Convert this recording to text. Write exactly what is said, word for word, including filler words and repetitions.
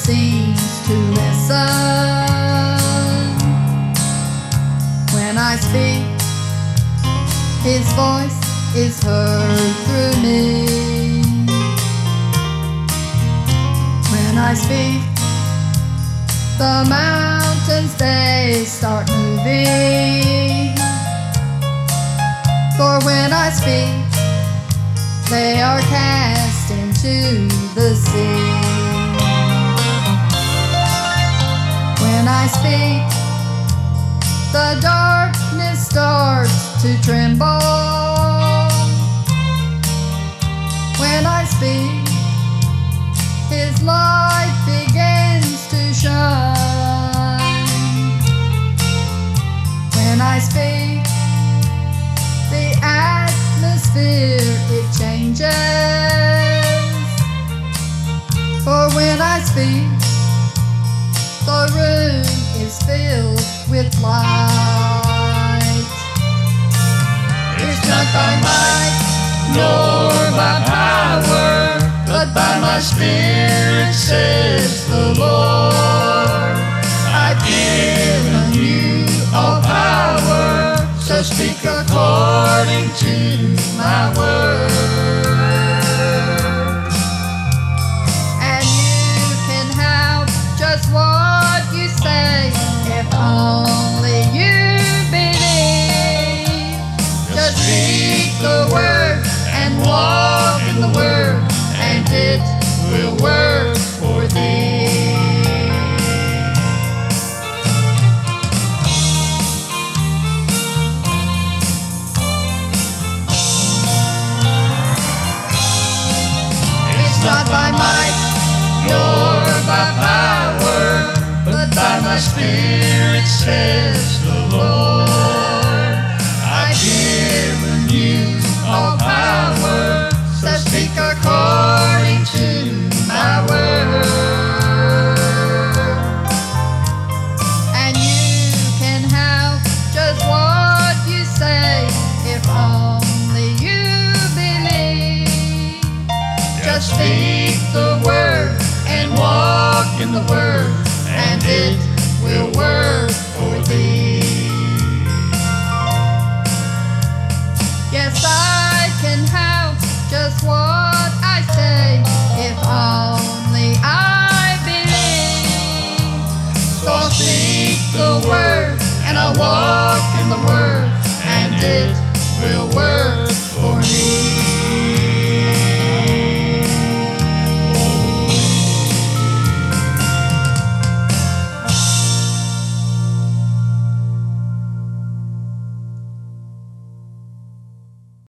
seems to listen. When I speak, his voice is heard through me. When I speak, the mountains, they start moving. For when I speak, they are cast into the sea. When I speak, the darkness starts to tremble. When I speak, his light begins to shine. When I speak, the atmosphere, it changes. For when I speak, the room is filled with light. It's not by might nor by power, but by my Spirit, says the Lord. I've given you all power, so speak according to my word. And you can have just what you say, if only you believe. Just speak the word and walk in the word, and it will work for thee. It's not by might nor by power, but by my Spirit, says the Lord. I've given you all power, so speak according to my word. And you can have just what you say, if only you believe. Just speak the word and walk in the word, and it will work for thee. Yes, I can have just what I say, if only I believe. So speak the word, and I'll walk in the word,